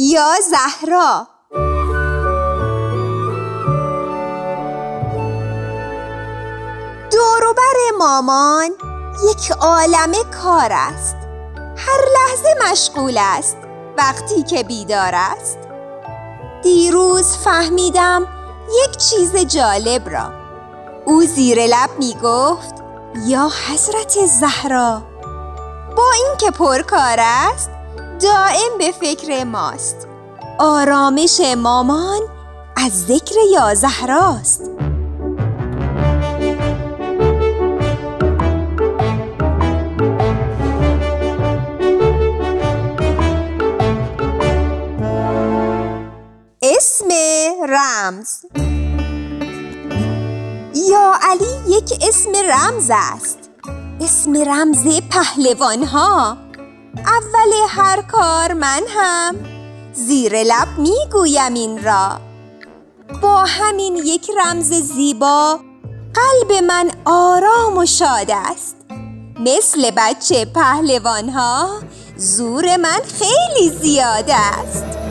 یا زهرا. دوروبر مامان یک عالمه کار است. هر لحظه مشغول است وقتی که بیدار است. دیروز فهمیدم یک چیز جالب را. او زیر لب می گفت یا حضرت زهرا. با اینکه پرکار است دائم به فکر ماست. آرامش مامان از ذکر یا زهراست. اسم رمز. یا علی یک اسم رمز است. اسم رمز پهلوان ها. اول هر کار من هم زیر لب می گویم این را. با همین یک رمز زیبا قلب من آرام و شاد است. مثل بچه پهلوان ها زور من خیلی زیاد است.